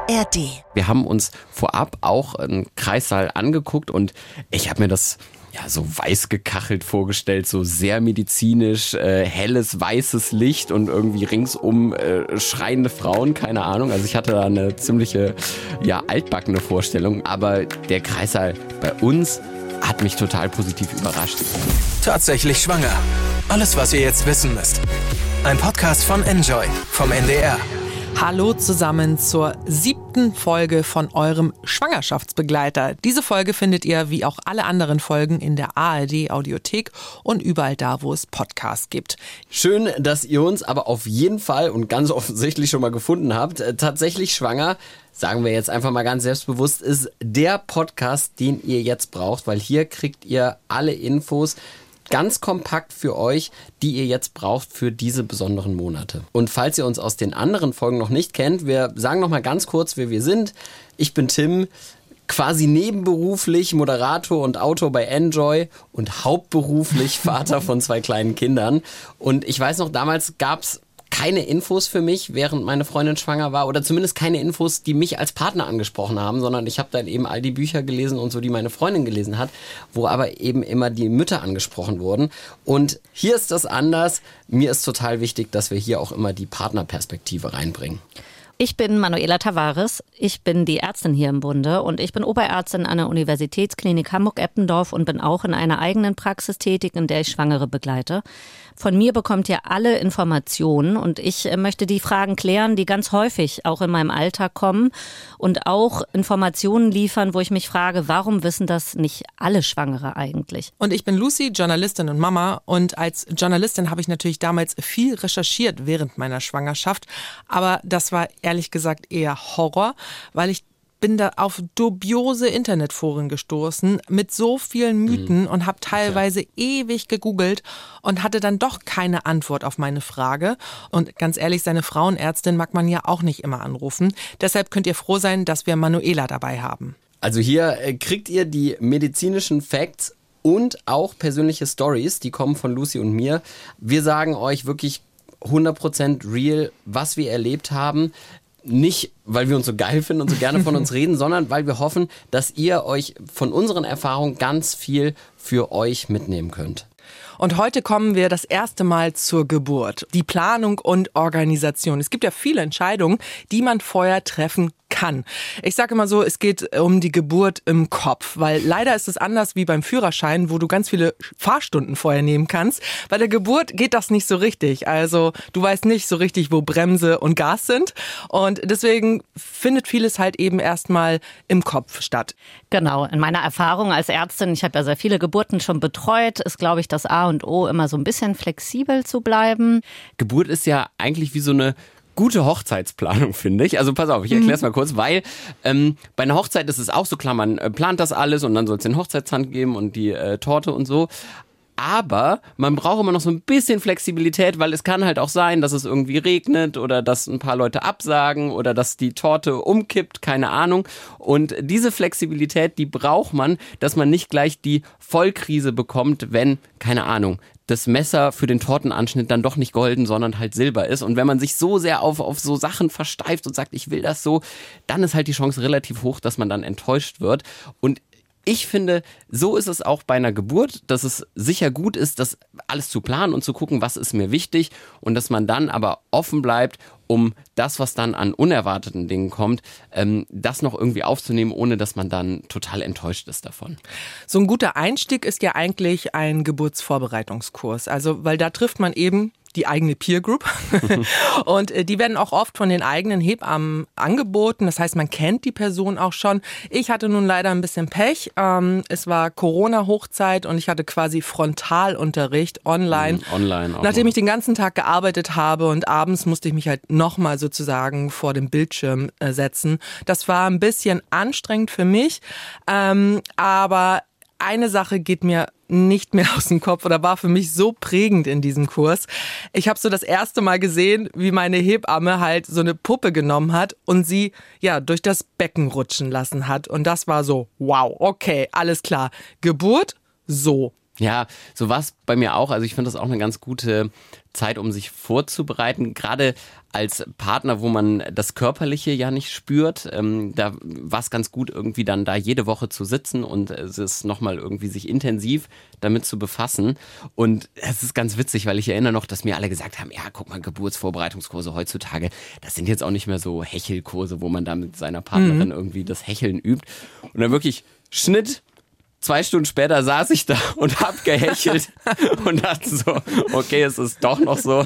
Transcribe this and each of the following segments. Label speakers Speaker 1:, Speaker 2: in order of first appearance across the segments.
Speaker 1: ARD.
Speaker 2: Wir haben uns vorab auch einen Kreissaal angeguckt und ich habe mir das so weiß gekachelt vorgestellt, so sehr medizinisch, helles, weißes Licht und irgendwie ringsum schreiende Frauen, keine Ahnung. Also ich hatte da eine ziemliche, altbackene Vorstellung, aber der Kreissaal bei uns hat mich total positiv überrascht.
Speaker 3: Tatsächlich schwanger. Alles, was ihr jetzt wissen müsst. Ein Podcast von Enjoy vom NDR.
Speaker 4: Hallo zusammen zur 7. Folge von eurem Schwangerschaftsbegleiter. Diese Folge findet ihr wie auch alle anderen Folgen in der ARD Audiothek und überall da, wo es Podcasts gibt.
Speaker 2: Schön, dass ihr uns aber auf jeden Fall und ganz offensichtlich schon mal gefunden habt. Tatsächlich schwanger, sagen wir jetzt einfach mal ganz selbstbewusst, ist der Podcast, den ihr jetzt braucht, weil hier kriegt ihr alle Infos ganz kompakt für euch, die ihr jetzt braucht für diese besonderen Monate. Und falls ihr uns aus den anderen Folgen noch nicht kennt, wir sagen noch mal ganz kurz, wer wir sind. Ich bin Tim, quasi nebenberuflich Moderator und Autor bei Enjoy und hauptberuflich Vater von 2 kleinen Kindern. Und ich weiß noch, damals gab's keine Infos für mich, während meine Freundin schwanger war, oder zumindest keine Infos, die mich als Partner angesprochen haben, sondern ich habe dann eben all die Bücher gelesen und so, die meine Freundin gelesen hat, wo aber eben immer die Mütter angesprochen wurden. Und hier ist das anders. Mir ist total wichtig, dass wir hier auch immer die Partnerperspektive reinbringen.
Speaker 5: Ich bin Manuela Tavares, ich bin die Ärztin hier im Bunde und ich bin Oberärztin an der Universitätsklinik Hamburg-Eppendorf und bin auch in einer eigenen Praxis tätig, in der ich Schwangere begleite. Von mir bekommt ihr alle Informationen und ich möchte die Fragen klären, die ganz häufig auch in meinem Alltag kommen und auch Informationen liefern, wo ich mich frage, warum wissen das nicht alle Schwangere eigentlich?
Speaker 4: Und ich bin Lucy, Journalistin und Mama, und als Journalistin habe ich natürlich damals viel recherchiert während meiner Schwangerschaft, aber das war ehrlich gesagt eher Horror, weil ich bin da auf dubiose Internetforen gestoßen mit so vielen Mythen und habe teilweise ewig gegoogelt und hatte dann doch keine Antwort auf meine Frage. Und ganz ehrlich, seine Frauenärztin mag man ja auch nicht immer anrufen. Deshalb könnt ihr froh sein, dass wir Manuela dabei haben.
Speaker 2: Also hier kriegt ihr die medizinischen Facts und auch persönliche Stories, die kommen von Lucy und mir. Wir sagen euch wirklich 100% real, was wir erlebt haben. Nicht, weil wir uns so geil finden und so gerne von uns reden, sondern weil wir hoffen, dass ihr euch von unseren Erfahrungen ganz viel für euch mitnehmen könnt.
Speaker 4: Und heute kommen wir das erste Mal zur Geburt. Die Planung und Organisation. Es gibt ja viele Entscheidungen, die man vorher treffen kann. Ich sage immer so, es geht um die Geburt im Kopf, weil leider ist es anders wie beim Führerschein, wo du ganz viele Fahrstunden vorher nehmen kannst. Bei der Geburt geht das nicht so richtig. Also du weißt nicht so richtig, wo Bremse und Gas sind. Und deswegen findet vieles halt eben erstmal im Kopf statt.
Speaker 5: Genau, in meiner Erfahrung als Ärztin, ich habe ja sehr viele Geburten schon betreut, ist, glaube ich, das A und O, immer so ein bisschen flexibel zu bleiben.
Speaker 2: Geburt ist ja eigentlich wie so eine gute Hochzeitsplanung, finde ich. Also pass auf, ich erkläre es mal kurz, weil bei einer Hochzeit ist es auch so klar, man plant das alles und dann soll es den Hochzeitshand geben und die Torte und so. Aber man braucht immer noch so ein bisschen Flexibilität, weil es kann halt auch sein, dass es irgendwie regnet oder dass ein paar Leute absagen oder dass die Torte umkippt, keine Ahnung. Und diese Flexibilität, die braucht man, dass man nicht gleich die Vollkrise bekommt, wenn, keine Ahnung, das Messer für den Tortenanschnitt dann doch nicht golden, sondern halt silber ist. Und wenn man sich so sehr auf so Sachen versteift und sagt, ich will das so, dann ist halt die Chance relativ hoch, dass man dann enttäuscht wird. Und ich finde, so ist es auch bei einer Geburt, dass es sicher gut ist, das alles zu planen und zu gucken, was ist mir wichtig und dass man dann aber offen bleibt, um das, was dann an unerwarteten Dingen kommt, das noch irgendwie aufzunehmen, ohne dass man dann total enttäuscht ist davon.
Speaker 4: So ein guter Einstieg ist ja eigentlich ein Geburtsvorbereitungskurs. Also, weil da trifft man eben die eigene Peer Group und die werden auch oft von den eigenen Hebammen angeboten. Das heißt, man kennt die Person auch schon. Ich hatte nun leider ein bisschen Pech. Es war Corona-Hochzeit und ich hatte quasi Frontalunterricht online.
Speaker 2: Online auch.
Speaker 4: Nachdem ich den ganzen Tag gearbeitet habe und abends musste ich mich halt nochmal sozusagen vor dem Bildschirm setzen. Das war ein bisschen anstrengend für mich, aber eine Sache geht mir nicht mehr aus dem Kopf oder war für mich so prägend in diesem Kurs. Ich habe so das erste Mal gesehen, wie meine Hebamme halt so eine Puppe genommen hat und sie durch das Becken rutschen lassen hat. Und das war so, wow, okay, alles klar. Geburt, so.
Speaker 2: Ja, so war es bei mir auch. Also ich finde das auch eine ganz gute Zeit, um sich vorzubereiten. Gerade als Partner, wo man das Körperliche ja nicht spürt, da war es ganz gut, irgendwie dann da jede Woche zu sitzen und es nochmal irgendwie sich intensiv damit zu befassen. Und es ist ganz witzig, weil ich erinnere noch, dass mir alle gesagt haben, ja, guck mal, Geburtsvorbereitungskurse heutzutage, das sind jetzt auch nicht mehr so Hechelkurse, wo man da mit seiner Partnerin irgendwie das Hecheln übt. Und dann wirklich Schnitt. 2 Stunden später saß ich da und hab gehechelt und dachte so, okay, es ist doch noch so.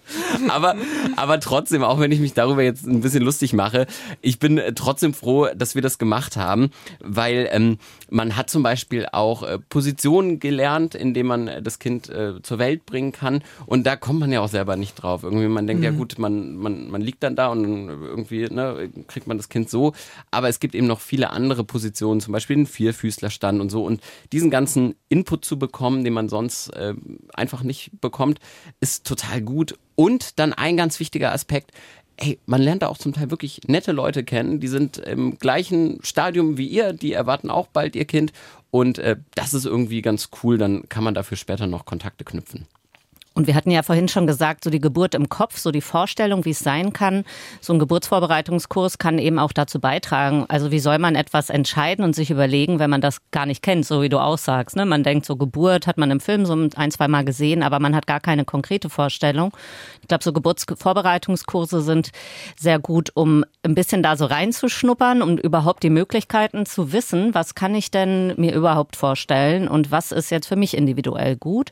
Speaker 2: Aber trotzdem, auch wenn ich mich darüber jetzt ein bisschen lustig mache, ich bin trotzdem froh, dass wir das gemacht haben, weil man hat zum Beispiel auch Positionen gelernt, in denen man das Kind zur Welt bringen kann, und da kommt man ja auch selber nicht drauf. Irgendwie man denkt, ja gut, man liegt dann da und irgendwie kriegt man das Kind so, aber es gibt eben noch viele andere Positionen, zum Beispiel den Vierfüßlerstand und so, und diesen ganzen Input zu bekommen, den man sonst einfach nicht bekommt, ist total gut. Und dann ein ganz wichtiger Aspekt, man lernt da auch zum Teil wirklich nette Leute kennen, die sind im gleichen Stadium wie ihr, die erwarten auch bald ihr Kind, und das ist irgendwie ganz cool, dann kann man dafür später noch Kontakte knüpfen.
Speaker 5: Und wir hatten ja vorhin schon gesagt, so die Geburt im Kopf, so die Vorstellung, wie es sein kann. So ein Geburtsvorbereitungskurs kann eben auch dazu beitragen. Also wie soll man etwas entscheiden und sich überlegen, wenn man das gar nicht kennt, so wie du auch sagst. Ne? Man denkt, so Geburt hat man im Film so 1-2 Mal gesehen, aber man hat gar keine konkrete Vorstellung. Ich glaube, so Geburtsvorbereitungskurse sind sehr gut, um ein bisschen da so reinzuschnuppern, um überhaupt die Möglichkeiten zu wissen, was kann ich denn mir überhaupt vorstellen und was ist jetzt für mich individuell gut.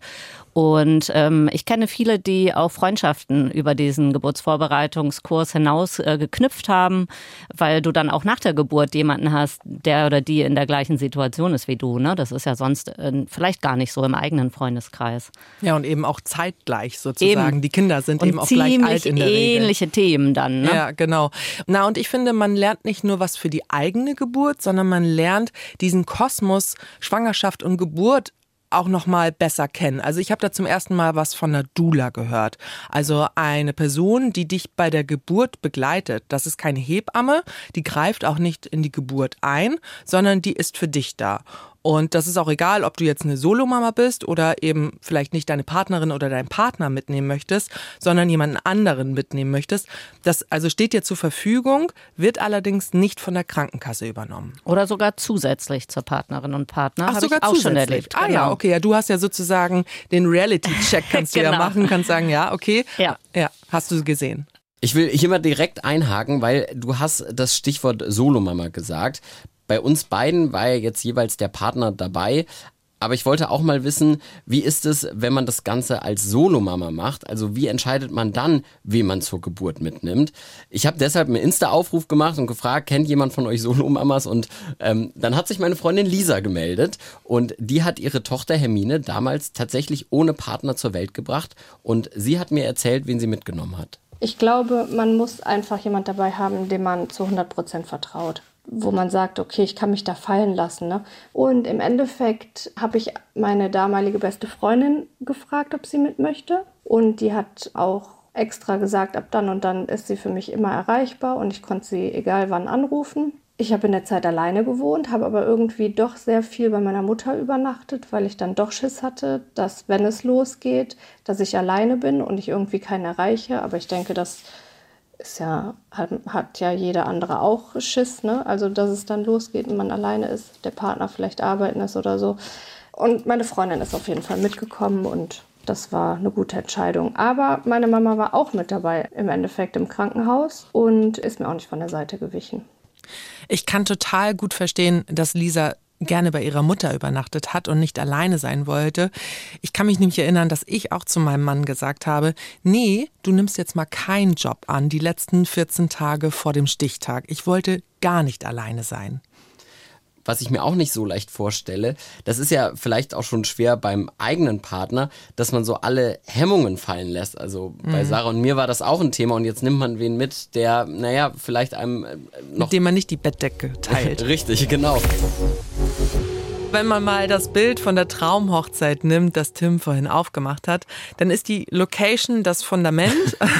Speaker 5: Und ich kenne viele, die auch Freundschaften über diesen Geburtsvorbereitungskurs hinaus geknüpft haben, weil du dann auch nach der Geburt jemanden hast, der oder die in der gleichen Situation ist wie du. Ne? Das ist ja sonst vielleicht gar nicht so im eigenen Freundeskreis.
Speaker 4: Ja, und eben auch zeitgleich sozusagen. Eben. Die Kinder sind und eben auch gleich alt in der Regel.
Speaker 5: Ähnliche Themen dann. Ne?
Speaker 4: Ja, genau. Na, und ich finde, man lernt nicht nur was für die eigene Geburt, sondern man lernt diesen Kosmos Schwangerschaft und Geburt auch noch mal besser kennen. Also ich habe da zum ersten Mal was von einer Doula gehört. Also eine Person, die dich bei der Geburt begleitet. Das ist keine Hebamme, die greift auch nicht in die Geburt ein, sondern die ist für dich da. Und das ist auch egal, ob du jetzt eine Solomama bist oder eben vielleicht nicht deine Partnerin oder deinen Partner mitnehmen möchtest, sondern jemanden anderen mitnehmen möchtest. Das also steht dir zur Verfügung, wird allerdings nicht von der Krankenkasse übernommen.
Speaker 5: Oder sogar zusätzlich zur Partnerin und Partner.
Speaker 4: Ach, sogar
Speaker 5: ich auch
Speaker 4: zusätzlich.
Speaker 5: Schon erlebt.
Speaker 4: Ah ja, okay. Ja, du hast ja sozusagen den Reality-Check kannst du ja machen, kannst sagen, ja, okay. Ja, hast du gesehen.
Speaker 2: Ich will hier mal direkt einhaken, weil du hast das Stichwort Solomama gesagt. Bei uns beiden war ja jetzt jeweils der Partner dabei, aber ich wollte auch mal wissen, wie ist es, wenn man das Ganze als Solomama macht? Also wie entscheidet man dann, wen man zur Geburt mitnimmt? Ich habe deshalb einen Insta-Aufruf gemacht und gefragt, kennt jemand von euch Solomamas? Und dann hat sich meine Freundin Lisa gemeldet und die hat ihre Tochter Hermine damals tatsächlich ohne Partner zur Welt gebracht und sie hat mir erzählt, wen sie mitgenommen hat.
Speaker 1: Ich glaube, man muss einfach jemand dabei haben, dem man zu 100% vertraut, wo man sagt, okay, ich kann mich da fallen lassen. Ne? Und im Endeffekt habe ich meine damalige beste Freundin gefragt, ob sie mit möchte. Und die hat auch extra gesagt, ab dann und dann ist sie für mich immer erreichbar und ich konnte sie egal wann anrufen. Ich habe in der Zeit alleine gewohnt, habe aber irgendwie doch sehr viel bei meiner Mutter übernachtet, weil ich dann doch Schiss hatte, dass, wenn es losgeht, dass ich alleine bin und ich irgendwie keinen erreiche. Aber ich denke, das ist ja, hat ja jeder andere auch Schiss, ne? Also, dass es dann losgeht und man alleine ist, der Partner vielleicht arbeiten ist oder so. Und meine Freundin ist auf jeden Fall mitgekommen und das war eine gute Entscheidung. Aber meine Mama war auch mit dabei, im Endeffekt im Krankenhaus und ist mir auch nicht von der Seite gewichen.
Speaker 4: Ich kann total gut verstehen, dass Lisa gerne bei ihrer Mutter übernachtet hat und nicht alleine sein wollte. Ich kann mich nämlich erinnern, dass ich auch zu meinem Mann gesagt habe, nee, du nimmst jetzt mal keinen Job an, die letzten 14 Tage vor dem Stichtag. Ich wollte gar nicht alleine sein.
Speaker 2: Was ich mir auch nicht so leicht vorstelle, das ist ja vielleicht auch schon schwer beim eigenen Partner, dass man so alle Hemmungen fallen lässt. Also bei Sarah und mir war das auch ein Thema und jetzt nimmt man wen mit, der, naja, vielleicht einem noch...
Speaker 4: Mit dem man nicht die Bettdecke teilt.
Speaker 2: Richtig, genau.
Speaker 4: Wenn man mal das Bild von der Traumhochzeit nimmt, das Tim vorhin aufgemacht hat, dann ist die Location das Fundament.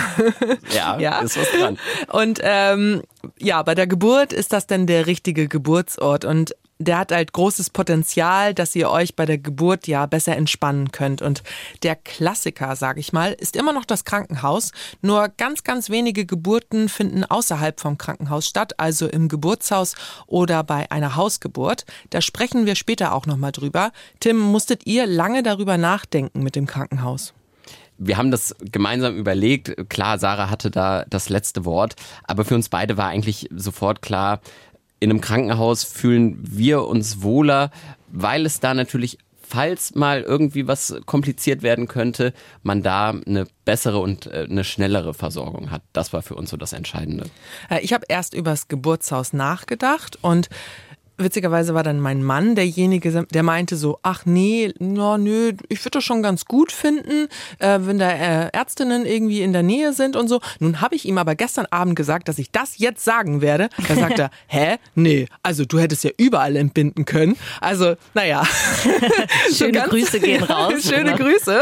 Speaker 2: ja, ist was dran.
Speaker 4: Und bei der Geburt ist das dann der richtige Geburtsort. Und der hat halt großes Potenzial, dass ihr euch bei der Geburt ja besser entspannen könnt. Und der Klassiker, sage ich mal, ist immer noch das Krankenhaus. Nur ganz, ganz wenige Geburten finden außerhalb vom Krankenhaus statt, also im Geburtshaus oder bei einer Hausgeburt. Da sprechen wir später auch nochmal drüber. Tim, musstet ihr lange darüber nachdenken mit dem Krankenhaus?
Speaker 2: Wir haben das gemeinsam überlegt. Klar, Sarah hatte da das letzte Wort. Aber für uns beide war eigentlich sofort klar, in einem Krankenhaus fühlen wir uns wohler, weil es da natürlich, falls mal irgendwie was kompliziert werden könnte, man da eine bessere und eine schnellere Versorgung hat. Das war für uns so das Entscheidende.
Speaker 4: Ich habe erst über das Geburtshaus nachgedacht und witzigerweise war dann mein Mann derjenige, der meinte so, ach nee, nö, ich würde das schon ganz gut finden, wenn da Ärztinnen irgendwie in der Nähe sind und so. Nun habe ich ihm aber gestern Abend gesagt, dass ich das jetzt sagen werde. Da sagt er, hä? Nee, also du hättest ja überall entbinden können. Also, naja.
Speaker 5: Schöne Grüße gehen raus.
Speaker 4: Schöne Grüße.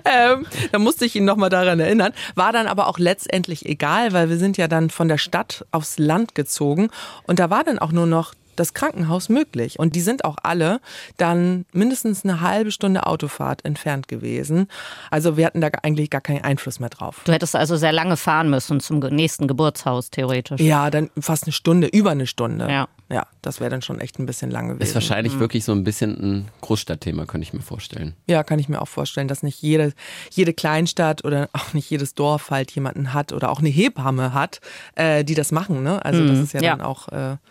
Speaker 4: Da musste ich ihn nochmal daran erinnern. War dann aber auch letztendlich egal, weil wir sind ja dann von der Stadt aufs Land gezogen und da war dann auch nur noch das Krankenhaus möglich. Und die sind auch alle dann mindestens eine halbe Stunde Autofahrt entfernt gewesen. Also wir hatten da eigentlich gar keinen Einfluss mehr drauf.
Speaker 5: Du hättest also sehr lange fahren müssen zum nächsten Geburtshaus, theoretisch.
Speaker 4: Ja, dann fast eine Stunde, über eine Stunde.
Speaker 5: Ja,
Speaker 4: das wäre dann schon echt ein bisschen lang gewesen.
Speaker 2: Ist wahrscheinlich wirklich so ein bisschen ein Großstadtthema, könnte ich mir vorstellen.
Speaker 4: Ja, kann ich mir auch vorstellen, dass nicht jede Kleinstadt oder auch nicht jedes Dorf halt jemanden hat oder auch eine Hebamme hat, die das machen. Ne? Also das ist ja dann auch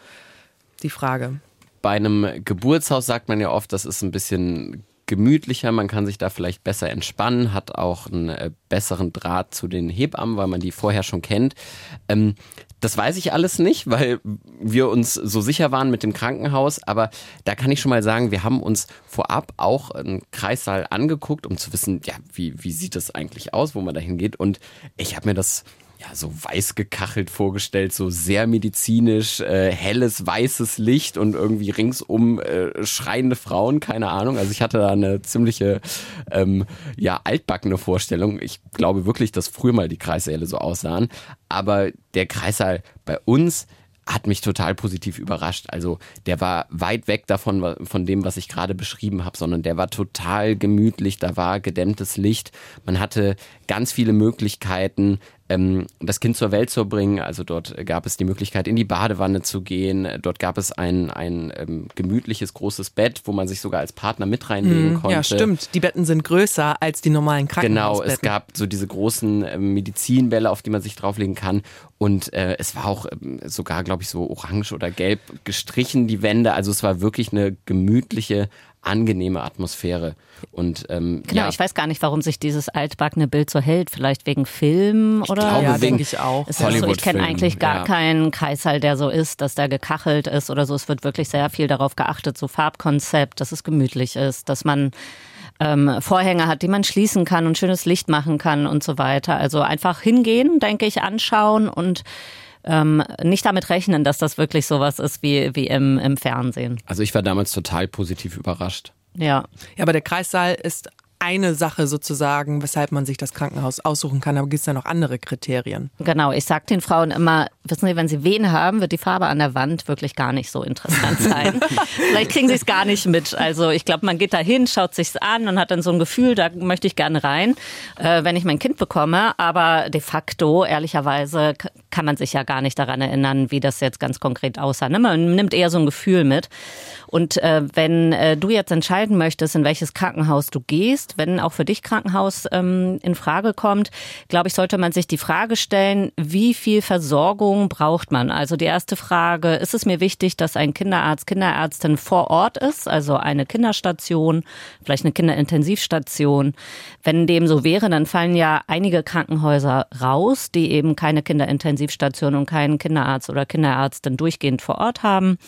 Speaker 4: die Frage.
Speaker 2: Bei einem Geburtshaus sagt man ja oft, das ist ein bisschen gemütlicher, man kann sich da vielleicht besser entspannen, hat auch einen besseren Draht zu den Hebammen, weil man die vorher schon kennt. Das weiß ich alles nicht, weil wir uns so sicher waren mit dem Krankenhaus, aber da kann ich schon mal sagen, wir haben uns vorab auch einen Kreissaal angeguckt, um zu wissen, ja, wie sieht das eigentlich aus, wo man da hingeht, und ich habe mir das so weiß gekachelt vorgestellt, so sehr medizinisch, helles, weißes Licht und irgendwie ringsum schreiende Frauen, keine Ahnung. Also ich hatte da eine ziemliche, altbackene Vorstellung. Ich glaube wirklich, dass früher mal die Kreissäle so aussahen. Aber der Kreissaal bei uns hat mich total positiv überrascht. Also der war weit weg davon, von dem, was ich gerade beschrieben habe, sondern der war total gemütlich, da war gedämmtes Licht. Man hatte ganz viele Möglichkeiten, das Kind zur Welt zu bringen. Also dort gab es die Möglichkeit, in die Badewanne zu gehen. Dort gab es ein gemütliches, großes Bett, wo man sich sogar als Partner mit reinlegen konnte.
Speaker 4: Ja, stimmt. Die Betten sind größer als die normalen Krankenhausbetten.
Speaker 2: Genau, es gab so diese großen Medizinbälle, auf die man sich drauflegen kann. Und es war auch sogar, glaube ich, so orange oder gelb gestrichen, die Wände. Also es war wirklich eine gemütliche, angenehme Atmosphäre. Und
Speaker 5: ich weiß gar nicht, warum sich dieses altbackene Bild so hält. Vielleicht wegen Film oder?
Speaker 2: Ich glaube,
Speaker 4: ja, denke ich auch.
Speaker 5: Ich kenne eigentlich gar keinen Kreissaal, der so ist, dass der gekachelt ist oder so. Es wird wirklich sehr viel darauf geachtet, so Farbkonzept, dass es gemütlich ist, dass man Vorhänge hat, die man schließen kann und schönes Licht machen kann und so weiter. Also einfach hingehen, denke ich, anschauen und nicht damit rechnen, dass das wirklich sowas ist wie im Fernsehen.
Speaker 2: Also ich war damals total positiv überrascht.
Speaker 5: Ja,
Speaker 4: aber der Kreissaal ist eine Sache sozusagen, weshalb man sich das Krankenhaus aussuchen kann, aber gibt es ja noch andere Kriterien.
Speaker 5: Genau, ich sage den Frauen immer, wissen Sie, wenn sie Wehen haben, wird die Farbe an der Wand wirklich gar nicht so interessant sein. Vielleicht kriegen sie es gar nicht mit. Also ich glaube, man geht da hin, schaut sich's an und hat dann so ein Gefühl, da möchte ich gerne rein, wenn ich mein Kind bekomme. Aber de facto, ehrlicherweise, kann man sich ja gar nicht daran erinnern, wie das jetzt ganz konkret aussah. Man nimmt eher so ein Gefühl mit. Und wenn du jetzt entscheiden möchtest, in welches Krankenhaus du gehst, wenn auch für dich Krankenhaus in Frage kommt, glaube ich, sollte man sich die Frage stellen, wie viel Versorgung braucht man? Also die erste Frage, ist es mir wichtig, dass ein Kinderarzt, Kinderärztin vor Ort ist, also eine Kinderstation, vielleicht eine Kinderintensivstation? Wenn dem so wäre, dann fallen ja einige Krankenhäuser raus, die eben keine Kinderintensivstation und keinen Kinderarzt oder Kinderärztin durchgehend vor Ort haben.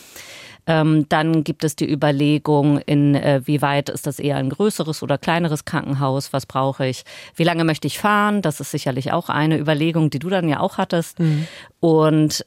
Speaker 5: Dann gibt es die Überlegung, inwieweit ist das eher ein größeres oder kleineres Krankenhaus, was brauche ich, wie lange möchte ich fahren, das ist sicherlich auch eine Überlegung, die du dann ja auch hattest. Und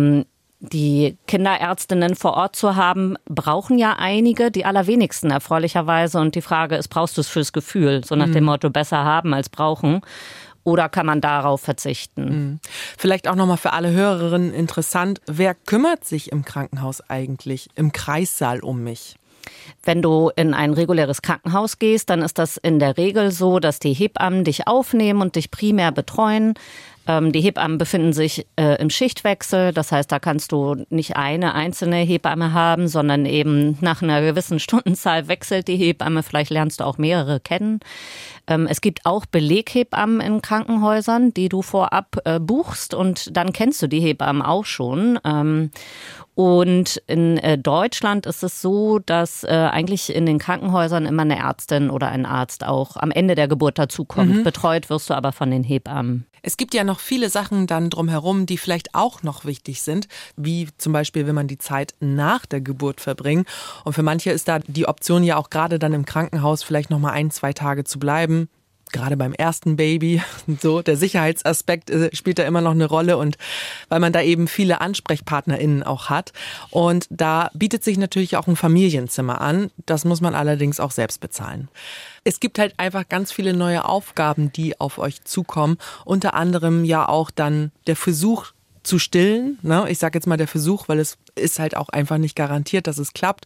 Speaker 5: die Kinderärztinnen vor Ort zu haben, brauchen ja einige, die allerwenigsten erfreulicherweise. Und die Frage ist, brauchst du es fürs Gefühl? So nach dem Motto, besser haben als brauchen. oder kann man darauf verzichten?
Speaker 4: Vielleicht auch nochmal für alle Hörerinnen interessant, wer kümmert sich im Krankenhaus eigentlich im Kreissaal um mich?
Speaker 5: Wenn du in ein reguläres Krankenhaus gehst, dann ist das in der Regel so, dass die Hebammen dich aufnehmen und dich primär betreuen. Die Hebammen befinden sich im Schichtwechsel. Das heißt, da kannst du nicht eine einzelne Hebamme haben, sondern eben nach einer gewissen Stundenzahl wechselt die Hebamme. Vielleicht lernst du auch mehrere kennen. Es gibt auch Beleghebammen in Krankenhäusern, die du vorab buchst und dann kennst du die Hebammen auch schon. Und in Deutschland ist es so, dass eigentlich in den Krankenhäusern immer eine Ärztin oder ein Arzt auch am Ende der Geburt dazukommt. Betreut wirst du aber von den Hebammen.
Speaker 4: Es gibt ja noch viele Sachen dann drumherum, die vielleicht auch noch wichtig sind, wie zum Beispiel, wenn man die Zeit nach der Geburt verbringt. Und für manche ist da die Option ja auch gerade dann im Krankenhaus vielleicht noch mal 1-2 Tage zu bleiben. Gerade beim ersten Baby, so der Sicherheitsaspekt spielt da immer noch eine Rolle und weil man da eben viele AnsprechpartnerInnen auch hat. Und da bietet sich natürlich auch ein Familienzimmer an. Das muss man allerdings auch selbst bezahlen. Es gibt halt einfach ganz viele neue Aufgaben, die auf euch zukommen. Unter anderem ja auch dann der Versuch zu stillen. Ne? Ich sage jetzt mal der Versuch, weil es ist halt auch einfach nicht garantiert, dass es klappt.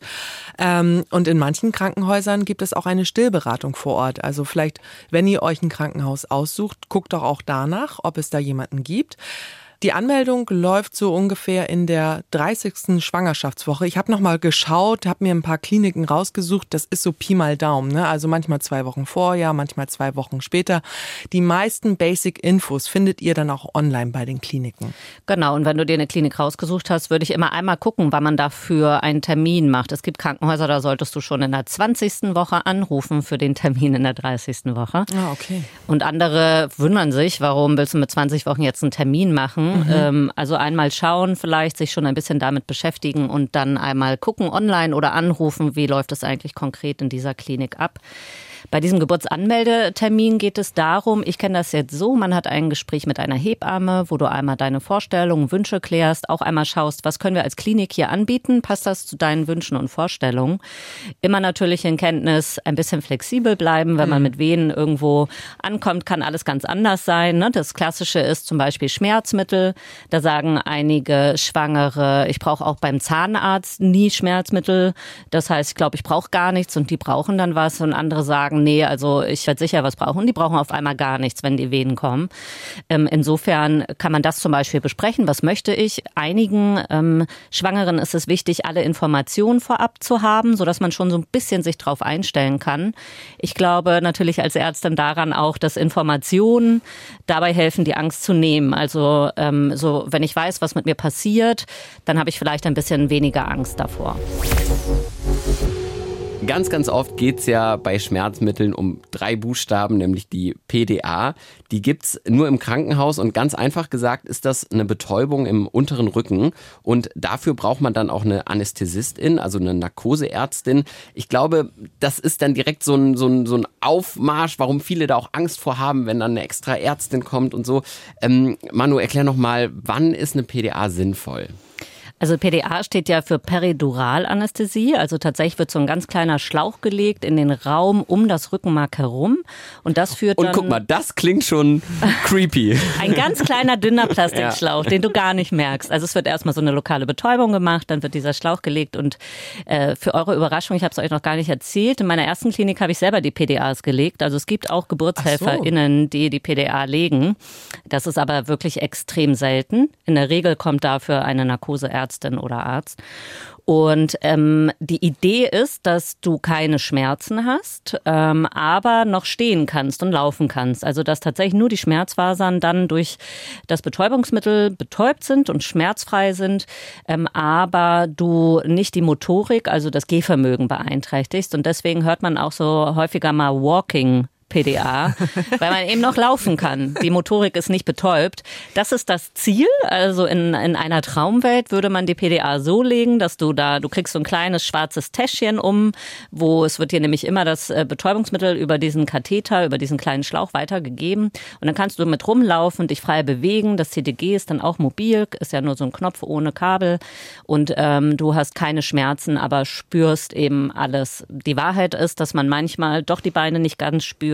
Speaker 4: Und in manchen Krankenhäusern gibt es auch eine Stillberatung vor Ort. Also vielleicht, wenn ihr euch ein Krankenhaus aussucht, guckt doch auch danach, ob es da jemanden gibt. Die Anmeldung läuft so ungefähr in der 30. Schwangerschaftswoche. Ich habe noch mal geschaut, habe mir ein paar Kliniken rausgesucht. Das ist so Pi mal Daumen, ne? Also manchmal 2 Wochen vorher, manchmal 2 Wochen später. Die meisten Basic-Infos findet ihr dann auch online bei den Kliniken.
Speaker 5: Genau, und wenn du dir eine Klinik rausgesucht hast, würde ich immer einmal gucken, wann man dafür einen Termin macht. Es gibt Krankenhäuser, da solltest du schon in der 20. Woche anrufen für den Termin in der 30. Woche.
Speaker 4: Ah, okay.
Speaker 5: Und andere wundern sich, warum willst du mit 20 Wochen jetzt einen Termin machen? Also einmal schauen, vielleicht sich schon ein bisschen damit beschäftigen und dann einmal gucken online oder anrufen, wie läuft es eigentlich konkret in dieser Klinik ab. Bei diesem Geburtsanmeldetermin geht es darum, ich kenne das jetzt so, man hat ein Gespräch mit einer Hebamme, wo du einmal deine Vorstellungen, Wünsche klärst, auch einmal schaust, was können wir als Klinik hier anbieten, passt das zu deinen Wünschen und Vorstellungen. Immer natürlich in Kenntnis, ein bisschen flexibel bleiben, wenn man mit Wehen irgendwo ankommt, kann alles ganz anders sein. Ne? Das Klassische ist zum Beispiel Schmerzmittel, da sagen einige Schwangere, ich brauche auch beim Zahnarzt nie Schmerzmittel, das heißt, ich glaube, ich brauche gar nichts und die brauchen dann was und andere sagen, nee, also ich werde sicher was brauchen. Die brauchen auf einmal gar nichts, wenn die Wehen kommen. Insofern kann man das zum Beispiel besprechen. Was möchte ich? Einigen Schwangeren ist es wichtig, alle Informationen vorab zu haben, sodass man schon so ein bisschen sich drauf einstellen kann. Ich glaube natürlich als Ärztin daran auch, dass Informationen dabei helfen, die Angst zu nehmen. Also so, wenn ich weiß, was mit mir passiert, dann habe ich vielleicht ein bisschen weniger Angst davor.
Speaker 2: Ganz, ganz oft geht's ja bei Schmerzmitteln um 3 Buchstaben, nämlich die PDA. Die gibt's nur im Krankenhaus und ganz einfach gesagt ist das eine Betäubung im unteren Rücken. Und dafür braucht man dann auch eine Anästhesistin, also eine Narkoseärztin. Ich glaube, das ist dann direkt so ein Aufmarsch, warum viele da auch Angst vor haben, wenn dann eine extra Ärztin kommt und so. Manu, erklär noch mal, wann ist eine PDA sinnvoll?
Speaker 5: Also PDA steht ja für Periduralanästhesie, also tatsächlich wird so ein ganz kleiner Schlauch gelegt in den Raum um das Rückenmark herum und das führt dann...
Speaker 2: Und guck mal, das klingt schon creepy.
Speaker 5: Ein ganz kleiner, dünner Plastikschlauch, den du gar nicht merkst. Also es wird erstmal so eine lokale Betäubung gemacht, dann wird dieser Schlauch gelegt und für eure Überraschung, ich habe es euch noch gar nicht erzählt, in meiner ersten Klinik habe ich selber die PDAs gelegt, also es gibt auch GeburtshelferInnen, die PDA legen. Das ist aber wirklich extrem selten. In der Regel kommt dafür eine Narkoseärztin oder Arzt. Und die Idee ist, dass du keine Schmerzen hast, aber noch stehen kannst und laufen kannst. Also dass tatsächlich nur die Schmerzfasern dann durch das Betäubungsmittel betäubt sind und schmerzfrei sind, aber du nicht die Motorik, also das Gehvermögen beeinträchtigst. Und deswegen hört man auch so häufiger mal Walking PDA, weil man eben noch laufen kann. Die Motorik ist nicht betäubt. Das ist das Ziel. Also in einer Traumwelt würde man die PDA so legen, dass du kriegst so ein kleines schwarzes Täschchen wo es wird dir nämlich immer das Betäubungsmittel über diesen Katheter, über diesen kleinen Schlauch weitergegeben. Und dann kannst du mit rumlaufen, dich frei bewegen. Das CTG ist dann auch mobil, ist ja nur so ein Knopf ohne Kabel. Und du hast keine Schmerzen, aber spürst eben alles. Die Wahrheit ist, dass man manchmal doch die Beine nicht ganz spürt,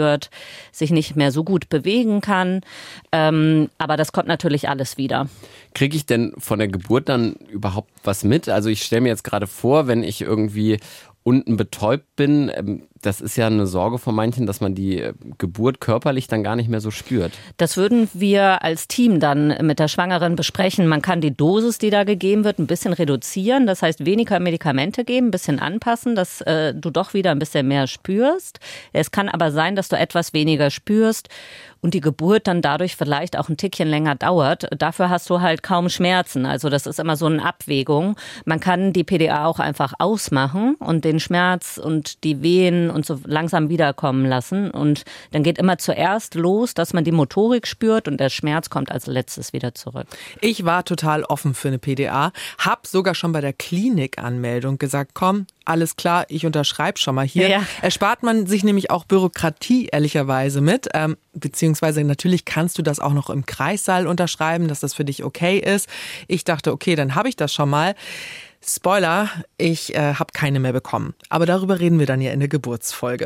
Speaker 5: wird, sich nicht mehr so gut bewegen kann. Aber das kommt natürlich alles wieder.
Speaker 2: Kriege ich denn von der Geburt dann überhaupt was mit? Also ich stelle mir jetzt gerade vor, wenn ich irgendwie unten betäubt bin, das ist ja eine Sorge von manchen, dass man die Geburt körperlich dann gar nicht mehr so spürt.
Speaker 5: Das würden wir als Team dann mit der Schwangeren besprechen. Man kann die Dosis, die da gegeben wird, ein bisschen reduzieren. Das heißt, weniger Medikamente geben, ein bisschen anpassen, dass du doch wieder ein bisschen mehr spürst. Es kann aber sein, dass du etwas weniger spürst und die Geburt dann dadurch vielleicht auch ein Tickchen länger dauert. Dafür hast du halt kaum Schmerzen. Also das ist immer so eine Abwägung. Man kann die PDA auch einfach ausmachen und den Schmerz und die Wehen und so langsam wiederkommen lassen. Und dann geht immer zuerst los, dass man die Motorik spürt und der Schmerz kommt als letztes wieder zurück.
Speaker 4: Ich war total offen für eine PDA, habe sogar schon bei der Klinikanmeldung gesagt, komm, alles klar, ich unterschreibe schon mal hier.
Speaker 5: Ja.
Speaker 4: Erspart man sich nämlich auch Bürokratie ehrlicherweise mit, beziehungsweise natürlich kannst du das auch noch im Kreissaal unterschreiben, dass das für dich okay ist. Ich dachte, okay, dann habe ich das schon mal. Spoiler, ich habe keine mehr bekommen. Aber darüber reden wir dann ja in der Geburtsfolge.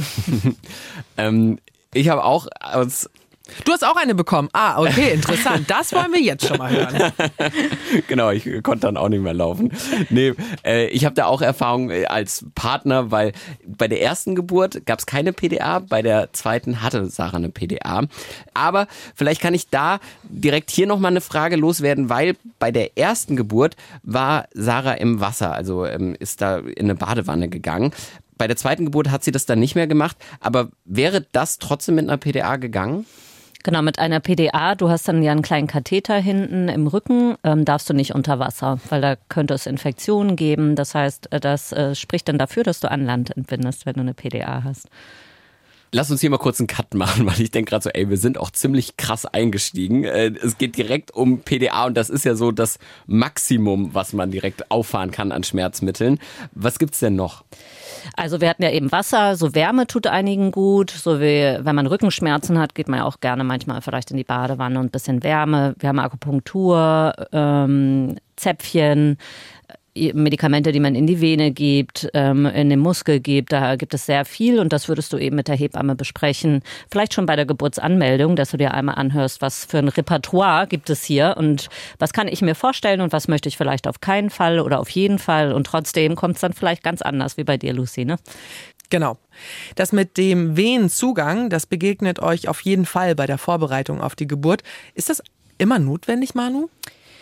Speaker 2: Ich habe auch aus...
Speaker 4: Du hast auch eine bekommen. Ah, okay, interessant. Das wollen wir jetzt schon mal hören.
Speaker 2: Genau, ich konnte dann auch nicht mehr laufen. Nee, ich habe da auch Erfahrung als Partner, weil bei der ersten Geburt gab es keine PDA, bei der zweiten hatte Sarah eine PDA. Aber vielleicht kann ich da direkt hier nochmal eine Frage loswerden, weil bei der ersten Geburt war Sarah im Wasser, also ist da in eine Badewanne gegangen. Bei der zweiten Geburt hat sie das dann nicht mehr gemacht, aber wäre das trotzdem mit einer PDA gegangen?
Speaker 5: Genau, mit einer PDA, du hast dann ja einen kleinen Katheter hinten im Rücken, darfst du nicht unter Wasser, weil da könnte es Infektionen geben. Das heißt, das spricht dann dafür, dass du an Land entbindest, wenn du eine PDA hast.
Speaker 2: Lass uns hier mal kurz einen Cut machen, weil ich denke gerade so, wir sind auch ziemlich krass eingestiegen. Es geht direkt um PDA und das ist ja so das Maximum, was man direkt auffahren kann an Schmerzmitteln. Was gibt's denn noch?
Speaker 5: Also wir hatten ja eben Wasser, so Wärme tut einigen gut, so wie wenn man Rückenschmerzen hat, geht man ja auch gerne manchmal vielleicht in die Badewanne und ein bisschen Wärme. Wir haben Akupunktur, Zäpfchen, Medikamente, die man in die Vene gibt, in den Muskel gibt, da gibt es sehr viel und das würdest du eben mit der Hebamme besprechen. Vielleicht schon bei der Geburtsanmeldung, dass du dir einmal anhörst, was für ein Repertoire gibt es hier und was kann ich mir vorstellen und was möchte ich vielleicht auf keinen Fall oder auf jeden Fall und trotzdem kommt es dann vielleicht ganz anders wie bei dir, Lucy, ne?
Speaker 4: Genau. Das mit dem Venenzugang, das begegnet euch auf jeden Fall bei der Vorbereitung auf die Geburt. Ist das immer notwendig, Manu?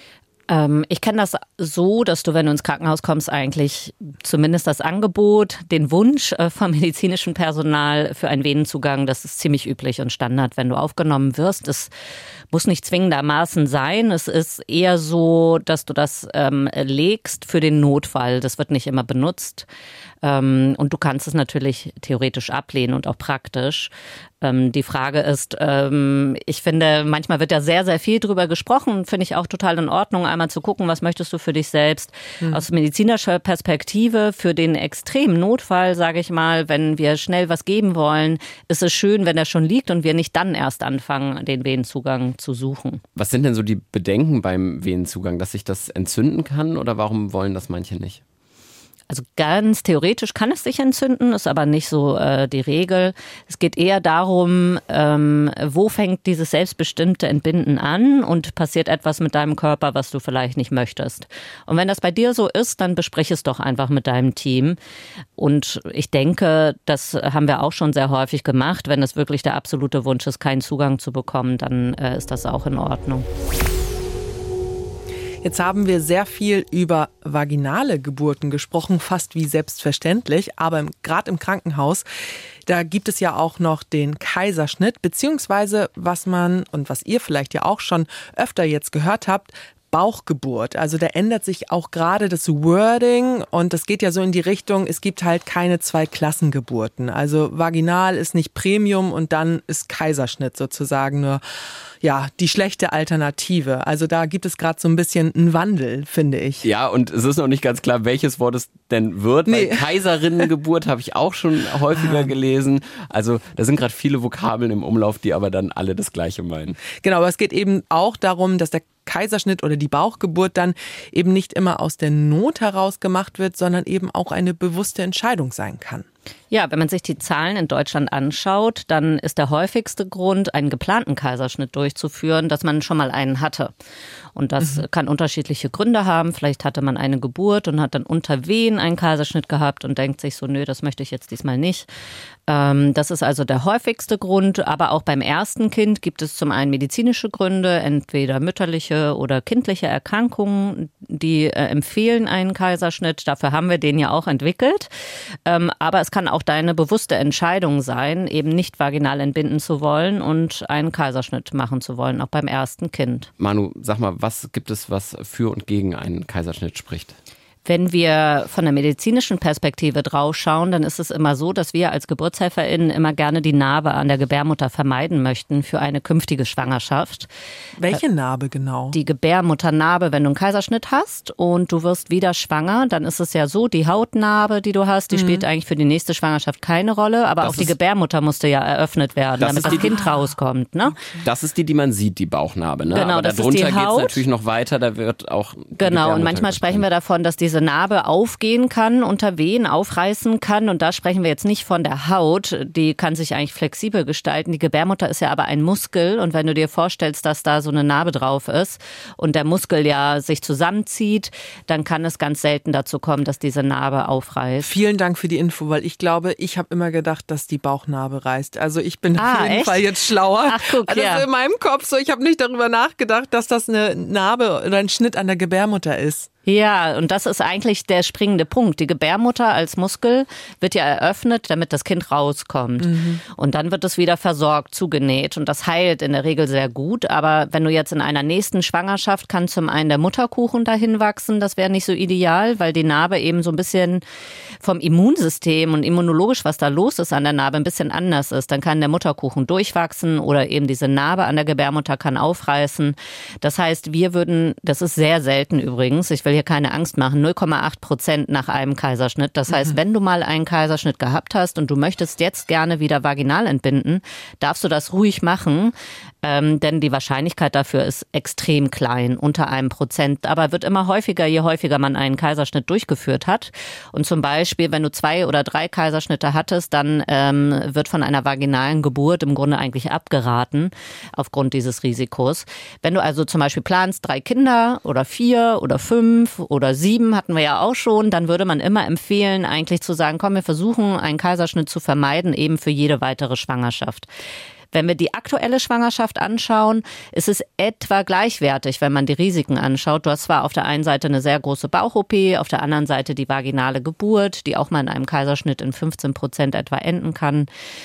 Speaker 5: Ich kenne das so, dass du, wenn du ins Krankenhaus kommst, eigentlich zumindest das Angebot, den Wunsch vom medizinischen Personal für einen Venenzugang, das ist ziemlich üblich und Standard, wenn du aufgenommen wirst. Es muss nicht zwingendermaßen sein. Es ist eher so, dass du das legst für den Notfall. Das wird nicht immer benutzt. Und du kannst es natürlich theoretisch ablehnen und auch praktisch. Die Frage ist, ich finde, manchmal wird ja sehr, sehr viel drüber gesprochen, finde ich auch total in Ordnung, einmal zu gucken, was möchtest du für dich selbst. Aus medizinischer Perspektive, für den extremen Notfall, sage ich mal, wenn wir schnell was geben wollen, ist es schön, wenn er schon liegt und wir nicht dann erst anfangen, den Venenzugang zu suchen.
Speaker 2: Was sind denn so die Bedenken beim Venenzugang, dass sich das entzünden kann oder warum wollen das manche nicht?
Speaker 5: Also ganz theoretisch kann es sich entzünden, ist aber nicht so die Regel. Es geht eher darum, wo fängt dieses selbstbestimmte Entbinden an und passiert etwas mit deinem Körper, was du vielleicht nicht möchtest. Und wenn das bei dir so ist, dann besprich es doch einfach mit deinem Team. Und ich denke, das haben wir auch schon sehr häufig gemacht. Wenn es wirklich der absolute Wunsch ist, keinen Zugang zu bekommen, dann ist das auch in Ordnung.
Speaker 4: Jetzt haben wir sehr viel über vaginale Geburten gesprochen, fast wie selbstverständlich. Aber gerade im Krankenhaus, da gibt es ja auch noch den Kaiserschnitt, beziehungsweise was man und was ihr vielleicht ja auch schon öfter jetzt gehört habt, Bauchgeburt. Also da ändert sich auch gerade das Wording und das geht ja so in die Richtung, es gibt halt keine Zweiklassengeburten. Also vaginal ist nicht Premium und dann ist Kaiserschnitt sozusagen nur ja, die schlechte Alternative. Also da gibt es gerade so ein bisschen einen Wandel, finde ich.
Speaker 2: Ja, und es ist noch nicht ganz klar, welches Wort es denn wird. Nee. Weil Kaiserinnengeburt habe ich auch schon häufiger gelesen. Also da sind gerade viele Vokabeln im Umlauf, die aber dann alle das Gleiche meinen.
Speaker 4: Genau, aber es geht eben auch darum, dass der Kaiserschnitt oder die Bauchgeburt dann eben nicht immer aus der Not heraus gemacht wird, sondern eben auch eine bewusste Entscheidung sein kann.
Speaker 5: Ja, wenn man sich die Zahlen in Deutschland anschaut, dann ist der häufigste Grund, einen geplanten Kaiserschnitt durchzuführen, dass man schon mal einen hatte. Und das kann unterschiedliche Gründe haben. Vielleicht hatte man eine Geburt und hat dann unter Wehen einen Kaiserschnitt gehabt und denkt sich so, nö, das möchte ich jetzt diesmal nicht. Das ist also der häufigste Grund. Aber auch beim ersten Kind gibt es zum einen medizinische Gründe, entweder mütterliche oder kindliche Erkrankungen, die empfehlen einen Kaiserschnitt. Dafür haben wir den ja auch entwickelt. Aber es kann auch deine bewusste Entscheidung sein, eben nicht vaginal entbinden zu wollen und einen Kaiserschnitt machen zu wollen, auch beim ersten Kind.
Speaker 2: Manu, sag mal, was gibt es, was für und gegen einen Kaiserschnitt spricht?
Speaker 5: Wenn wir von der medizinischen Perspektive drauf schauen, dann ist es immer so, dass wir als GeburtshelferInnen immer gerne die Narbe an der Gebärmutter vermeiden möchten für eine künftige Schwangerschaft.
Speaker 4: Welche Narbe genau?
Speaker 5: Die Gebärmutternarbe, wenn du einen Kaiserschnitt hast und du wirst wieder schwanger, dann ist es ja so, die Hautnarbe, die du hast, die spielt eigentlich für die nächste Schwangerschaft keine Rolle, aber auch die Gebärmutter musste ja eröffnet werden, damit das Kind rauskommt. Ne?
Speaker 2: Das ist die man sieht, die Bauchnarbe. Ne?
Speaker 5: Genau,
Speaker 2: aber
Speaker 5: das
Speaker 2: darunter
Speaker 5: ist die
Speaker 2: geht es
Speaker 5: Haut.
Speaker 2: natürlich noch weiter, da wird auch
Speaker 5: Genau, und manchmal sprechen wir davon, dass diese Narbe aufgehen kann, unter Wehen aufreißen kann. Und da sprechen wir jetzt nicht von der Haut. Die kann sich eigentlich flexibel gestalten. Die Gebärmutter ist ja aber ein Muskel. Und wenn du dir vorstellst, dass da so eine Narbe drauf ist und der Muskel ja sich zusammenzieht, dann kann es ganz selten dazu kommen, dass diese Narbe aufreißt.
Speaker 4: Vielen Dank für die Info, weil ich glaube, ich habe immer gedacht, dass die Bauchnarbe reißt. Also ich bin auf jeden Fall jetzt schlauer.
Speaker 5: Ach, guck,
Speaker 4: das ist in meinem Kopf so. Ich habe nicht darüber nachgedacht, dass das eine Narbe oder ein Schnitt an der Gebärmutter ist.
Speaker 5: Ja, und das ist eigentlich der springende Punkt. Die Gebärmutter als Muskel wird ja eröffnet, damit das Kind rauskommt. Und dann wird es wieder versorgt, zugenäht. Und das heilt in der Regel sehr gut. Aber wenn du jetzt in einer nächsten Schwangerschaft, kann zum einen der Mutterkuchen dahin wachsen. Das wäre nicht so ideal, weil die Narbe eben so ein bisschen vom Immunsystem und immunologisch, was da los ist an der Narbe, ein bisschen anders ist. Dann kann der Mutterkuchen durchwachsen oder eben diese Narbe an der Gebärmutter kann aufreißen. Das heißt, wir würden, das ist sehr selten übrigens, ich will hier keine Angst machen, 0,8% nach einem Kaiserschnitt. Das heißt, wenn du mal einen Kaiserschnitt gehabt hast und du möchtest jetzt gerne wieder vaginal entbinden, darfst du das ruhig machen, denn die Wahrscheinlichkeit dafür ist extrem klein, unter 1%. Aber wird immer häufiger, je häufiger man einen Kaiserschnitt durchgeführt hat. Und zum Beispiel, wenn du 2 oder 3 Kaiserschnitte hattest, dann wird von einer vaginalen Geburt im Grunde eigentlich abgeraten, aufgrund dieses Risikos. Wenn du also zum Beispiel planst, 3 Kinder oder 4 oder 5 oder 7 hatten wir ja auch schon, dann würde man immer empfehlen, eigentlich zu sagen, komm, wir versuchen, einen Kaiserschnitt zu vermeiden, eben für jede weitere Schwangerschaft. Wenn wir die aktuelle Schwangerschaft anschauen, ist es etwa gleichwertig, wenn man die Risiken anschaut. Du hast zwar auf der einen Seite eine sehr große Bauch-OP, auf der anderen Seite die vaginale Geburt, die auch mal in einem Kaiserschnitt in 15% etwa enden kann.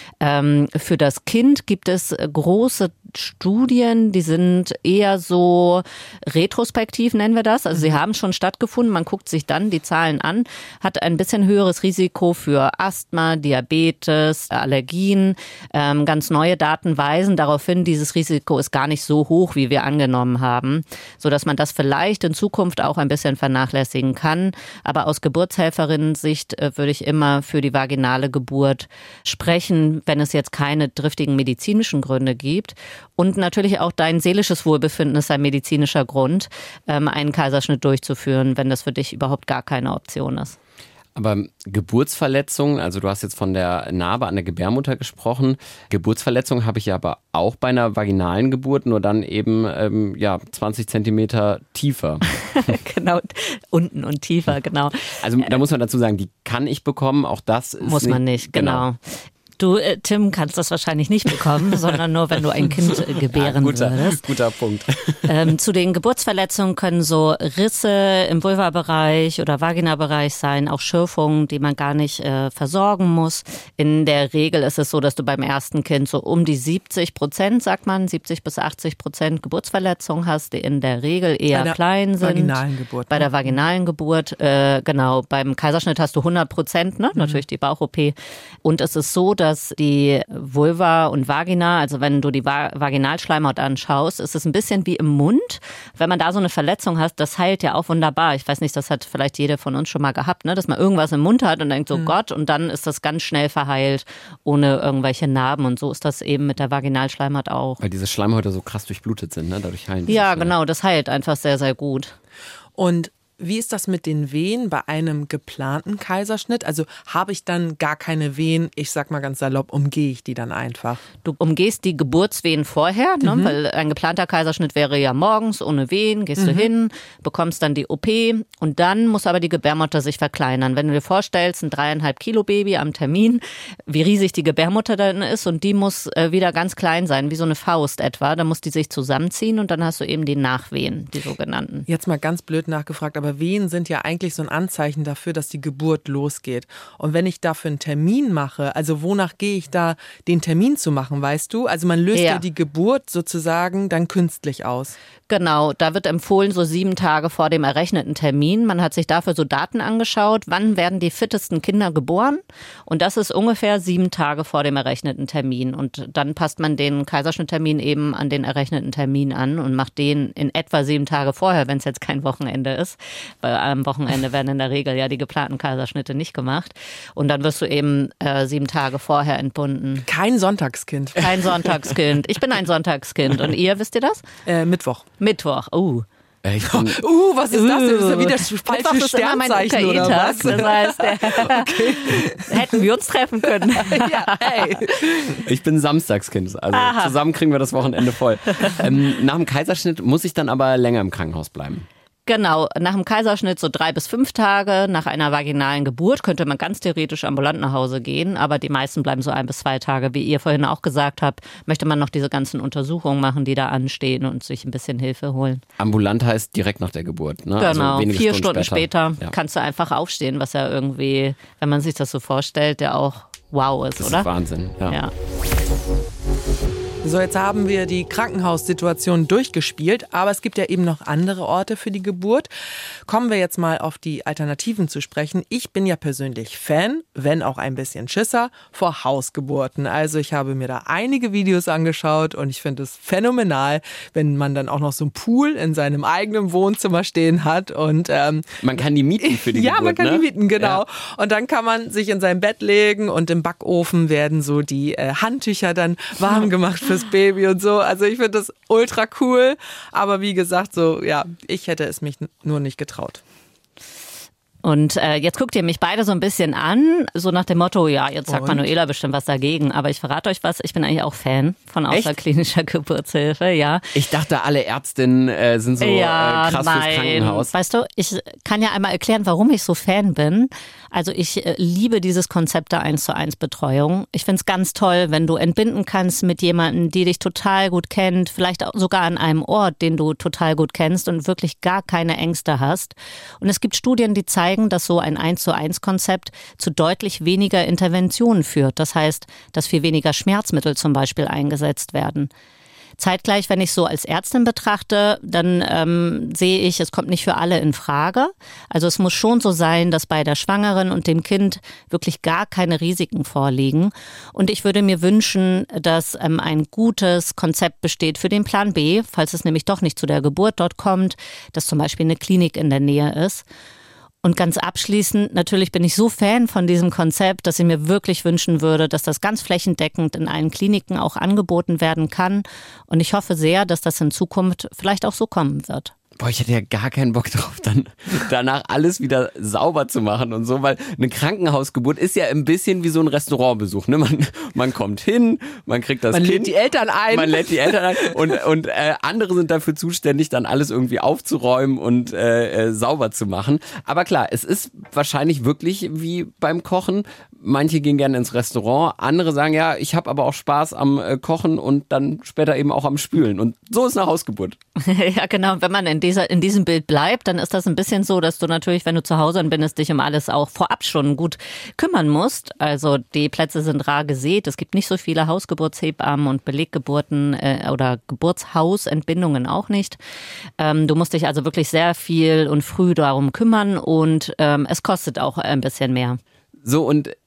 Speaker 5: Für das Kind gibt es große Studien, die sind eher so retrospektiv, nennen wir das. Also sie haben schon stattgefunden, man guckt sich dann die Zahlen an, hat ein bisschen höheres Risiko für Asthma, Diabetes, Allergien. Ganz neue Daten weisen darauf hin, dieses Risiko ist gar nicht so hoch, wie wir angenommen haben, sodass man das vielleicht in Zukunft auch ein bisschen vernachlässigen kann. Aber aus Geburtshelferinnen-Sicht würde ich immer für die vaginale Geburt sprechen, wenn es jetzt keine triftigen medizinischen Gründe gibt. Und natürlich auch dein seelisches Wohlbefinden ist ein medizinischer Grund, einen Kaiserschnitt durchzuführen, wenn das für dich überhaupt gar keine Option ist.
Speaker 2: Aber Geburtsverletzungen, also du hast jetzt von der Narbe an der Gebärmutter gesprochen. Geburtsverletzungen habe ich ja aber auch bei einer vaginalen Geburt, nur dann eben 20 Zentimeter tiefer.
Speaker 5: Genau, unten und tiefer, genau.
Speaker 2: Also da muss man dazu sagen, die kann ich bekommen, auch das ist
Speaker 5: muss man nicht, genau. Du, Tim, kannst das wahrscheinlich nicht bekommen, sondern nur, wenn du ein Kind gebären würdest.
Speaker 2: Guter Punkt.
Speaker 5: Zu den Geburtsverletzungen können so Risse im Vulvabereich oder Vaginabereich sein, auch Schürfungen, die man gar nicht versorgen muss. In der Regel ist es so, dass du beim ersten Kind so um die 70%, sagt man, 70-80% Geburtsverletzungen hast, die in der Regel eher klein sind.
Speaker 4: Vaginalen Geburt,
Speaker 5: bei der vaginalen Geburt, genau. Beim Kaiserschnitt hast du 100%, ne? Natürlich die Bauch-OP. Und es ist so, dass die Vulva und Vagina, also wenn du die Vaginalschleimhaut anschaust, ist es ein bisschen wie im Mund. Wenn man da so eine Verletzung hat, das heilt ja auch wunderbar. Ich weiß nicht, das hat vielleicht jede von uns schon mal gehabt, ne? Dass man irgendwas im Mund hat und denkt so, Gott, und dann ist das ganz schnell verheilt, ohne irgendwelche Narben. Und so ist das eben mit der Vaginalschleimhaut auch.
Speaker 2: Weil diese Schleimhäute so krass durchblutet sind, ne? Dadurch heilen die.
Speaker 5: Ja, genau, das heilt einfach sehr, sehr gut.
Speaker 4: Und wie ist das mit den Wehen bei einem geplanten Kaiserschnitt? Also habe ich dann gar keine Wehen, ich sag mal ganz salopp, umgehe ich die dann einfach?
Speaker 5: Du umgehst die Geburtswehen vorher, ne? Weil ein geplanter Kaiserschnitt wäre ja morgens ohne Wehen, gehst du hin, bekommst dann die OP und dann muss aber die Gebärmutter sich verkleinern. Wenn du dir vorstellst, ein 3,5 Kilo Baby am Termin, wie riesig die Gebärmutter dann ist und die muss wieder ganz klein sein, wie so eine Faust etwa, dann muss die sich zusammenziehen und dann hast du eben die Nachwehen, die sogenannten.
Speaker 4: Jetzt mal ganz blöd nachgefragt, aber Wehen sind ja eigentlich so ein Anzeichen dafür, dass die Geburt losgeht. Und wenn ich dafür einen Termin mache, also wonach gehe ich da, den Termin zu machen, weißt du? Also man löst ja die Geburt sozusagen dann künstlich aus.
Speaker 5: Genau, da wird empfohlen, so 7 Tage vor dem errechneten Termin. Man hat sich dafür so Daten angeschaut, wann werden die fittesten Kinder geboren. Und das ist ungefähr 7 Tage vor dem errechneten Termin. Und dann passt man den Kaiserschnitttermin eben an den errechneten Termin an und macht den in etwa 7 Tage vorher, wenn es jetzt kein Wochenende ist. Weil am Wochenende werden in der Regel ja die geplanten Kaiserschnitte nicht gemacht. Und dann wirst du eben 7 Tage vorher entbunden.
Speaker 4: Kein Sonntagskind.
Speaker 5: Kein Sonntagskind. Ich bin ein Sonntagskind. Und ihr, wisst ihr das?
Speaker 4: Mittwoch.
Speaker 5: Mittwoch,
Speaker 4: was ist das denn? Das ist ja wieder das falsche Sternzeichen oder was?
Speaker 5: Das heißt, hätten wir uns treffen können.
Speaker 4: Ja, hey.
Speaker 2: Ich bin Samstagskind, also zusammen kriegen wir das Wochenende voll. Nach dem Kaiserschnitt muss ich dann aber länger im Krankenhaus bleiben.
Speaker 5: Genau, nach dem Kaiserschnitt so 3 bis 5 Tage, nach einer vaginalen Geburt könnte man ganz theoretisch ambulant nach Hause gehen, aber die meisten bleiben so 1 bis 2 Tage. Wie ihr vorhin auch gesagt habt, möchte man noch diese ganzen Untersuchungen machen, die da anstehen und sich ein bisschen Hilfe holen.
Speaker 2: Ambulant heißt direkt nach der Geburt, ne?
Speaker 5: Genau,
Speaker 2: also
Speaker 5: 4 Stunden später kannst du einfach aufstehen, was ja irgendwie, wenn man sich das so vorstellt, ja auch wow ist,
Speaker 2: das
Speaker 5: oder?
Speaker 2: Das ist Wahnsinn, ja.
Speaker 4: So, jetzt haben wir die Krankenhaussituation durchgespielt, aber es gibt ja eben noch andere Orte für die Geburt. Kommen wir jetzt mal auf die Alternativen zu sprechen. Ich bin ja persönlich Fan, wenn auch ein bisschen Schisser, vor Hausgeburten. Also ich habe mir da einige Videos angeschaut und ich finde es phänomenal, wenn man dann auch noch so einen Pool in seinem eigenen Wohnzimmer stehen hat. Und
Speaker 2: man kann die mieten für die Geburt,
Speaker 4: ja, man kann
Speaker 2: ne?
Speaker 4: die mieten, genau.
Speaker 2: Ja.
Speaker 4: Und dann kann man sich in sein Bett legen und im Backofen werden so die Handtücher dann warm gemacht fürs Baby und so. Also ich finde das ultra cool. Aber wie gesagt, so ja, ich hätte es mich nur nicht getraut.
Speaker 5: Und jetzt guckt ihr mich beide so ein bisschen an, so nach dem Motto, ja, jetzt sagt Manuela bestimmt was dagegen. Aber ich verrate euch was, ich bin eigentlich auch Fan von außerklinischer Geburtshilfe, ja.
Speaker 2: Ich dachte, alle Ärztinnen sind so krass fürs Krankenhaus.
Speaker 5: Weißt du, ich kann ja einmal erklären, warum ich so Fan bin. Also ich liebe dieses Konzept der 1:1 Betreuung. Ich finde es ganz toll, wenn du entbinden kannst mit jemandem, die dich total gut kennt, vielleicht auch sogar an einem Ort, den du total gut kennst und wirklich gar keine Ängste hast. Und es gibt Studien, die zeigen, dass so ein 1:1 Konzept zu deutlich weniger Interventionen führt. Das heißt, dass viel weniger Schmerzmittel zum Beispiel eingesetzt werden. Zeitgleich, wenn ich so als Ärztin betrachte, dann sehe ich, es kommt nicht für alle in Frage. Also es muss schon so sein, dass bei der Schwangeren und dem Kind wirklich gar keine Risiken vorliegen. Und ich würde mir wünschen, dass ein gutes Konzept besteht für den Plan B, falls es nämlich doch nicht zu der Geburt dort kommt, dass zum Beispiel eine Klinik in der Nähe ist. Und ganz abschließend, natürlich bin ich so Fan von diesem Konzept, dass ich mir wirklich wünschen würde, dass das ganz flächendeckend in allen Kliniken auch angeboten werden kann. Und ich hoffe sehr, dass das in Zukunft vielleicht auch so kommen wird.
Speaker 2: Boah, ich hätte ja gar keinen Bock drauf, dann danach alles wieder sauber zu machen und so, weil eine Krankenhausgeburt ist ja ein bisschen wie so ein Restaurantbesuch, ne? Man kommt hin, man kriegt das Kind.
Speaker 4: Man lädt die Eltern ein.
Speaker 2: Man lädt die Eltern ein und andere sind dafür zuständig, dann alles irgendwie aufzuräumen und sauber zu machen. Aber klar, es ist wahrscheinlich wirklich wie beim Kochen. Manche gehen gerne ins Restaurant, andere sagen, ja, ich habe aber auch Spaß am Kochen und dann später eben auch am Spülen. Und so ist eine Hausgeburt.
Speaker 5: Ja, genau. Wenn man in diesem Bild bleibt, dann ist das ein bisschen so, dass du natürlich, wenn du zu Hause bist, dich um alles auch vorab schon gut kümmern musst. Also die Plätze sind rar gesät. Es gibt nicht so viele Hausgeburtshebammen und Beleggeburten oder Geburtshausentbindungen auch nicht. Du musst dich also wirklich sehr viel und früh darum kümmern und es kostet auch ein bisschen mehr.
Speaker 2: So, und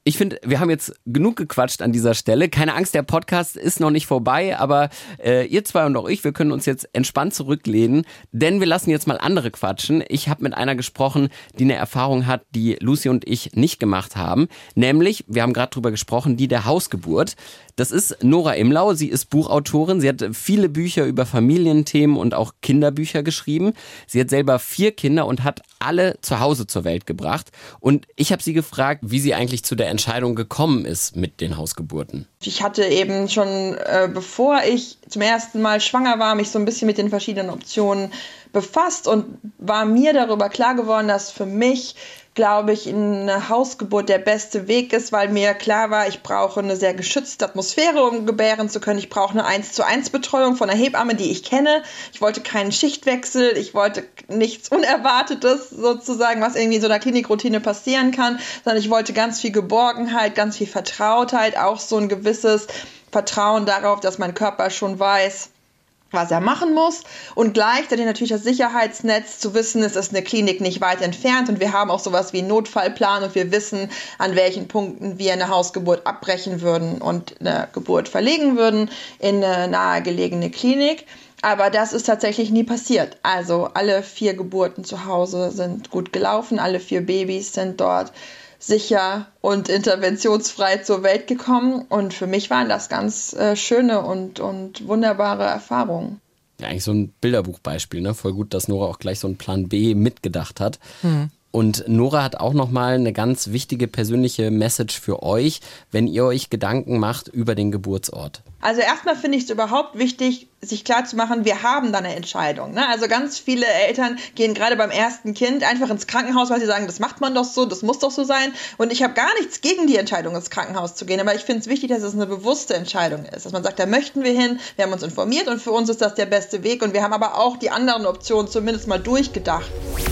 Speaker 2: Ich finde, wir haben jetzt genug gequatscht an dieser Stelle. Keine Angst, der Podcast ist noch nicht vorbei, aber ihr zwei und auch ich, wir können uns jetzt entspannt zurücklehnen, denn wir lassen jetzt mal andere quatschen. Ich habe mit einer gesprochen, die eine Erfahrung hat, die Lucy und ich nicht gemacht haben. Nämlich, wir haben gerade drüber gesprochen, die der Hausgeburt. Das ist Nora Imlau, sie ist Buchautorin, sie hat viele Bücher über Familienthemen und auch Kinderbücher geschrieben. Sie hat selber 4 Kinder und hat alle zu Hause zur Welt gebracht. Und ich habe sie gefragt, wie sie eigentlich zu der Entscheidung gekommen ist mit den Hausgeburten.
Speaker 6: Ich hatte eben schon, bevor ich zum ersten Mal schwanger war, mich so ein bisschen mit den verschiedenen Optionen befasst und war mir darüber klar geworden, dass für mich, glaube ich, eine Hausgeburt der beste Weg ist, weil mir klar war, ich brauche eine sehr geschützte Atmosphäre, um gebären zu können. Ich brauche eine 1:1 Betreuung von einer Hebamme, die ich kenne. Ich wollte keinen Schichtwechsel, ich wollte nichts Unerwartetes sozusagen, was irgendwie in so einer Klinikroutine passieren kann, sondern ich wollte ganz viel Geborgenheit, ganz viel Vertrautheit, auch so ein gewisses Vertrauen darauf, dass mein Körper schon weiß, was er machen muss, und gleichzeitig natürlich das Sicherheitsnetz zu wissen, es ist eine Klinik nicht weit entfernt und wir haben auch sowas wie einen Notfallplan und wir wissen, an welchen Punkten wir eine Hausgeburt abbrechen würden und eine Geburt verlegen würden in eine nahegelegene Klinik. Aber das ist tatsächlich nie passiert. Also alle 4 Geburten zu Hause sind gut gelaufen, alle 4 Babys sind dort sicher und interventionsfrei zur Welt gekommen. Und für mich waren das ganz schöne und wunderbare Erfahrungen.
Speaker 2: Ja, eigentlich so ein Bilderbuchbeispiel, ne? Voll gut, dass Nora auch gleich so einen Plan B mitgedacht hat. Und Nora hat auch nochmal eine ganz wichtige persönliche Message für euch, wenn ihr euch Gedanken macht über den Geburtsort.
Speaker 6: Also erstmal finde ich es überhaupt wichtig, sich klarzumachen, wir haben da eine Entscheidung. Ne? Also ganz viele Eltern gehen gerade beim ersten Kind einfach ins Krankenhaus, weil sie sagen, das macht man doch so, das muss doch so sein. Und ich habe gar nichts gegen die Entscheidung, ins Krankenhaus zu gehen. Aber ich finde es wichtig, dass es eine bewusste Entscheidung ist. Dass man sagt, da möchten wir hin, wir haben uns informiert und für uns ist das der beste Weg. Und wir haben aber auch die anderen Optionen zumindest mal durchgedacht.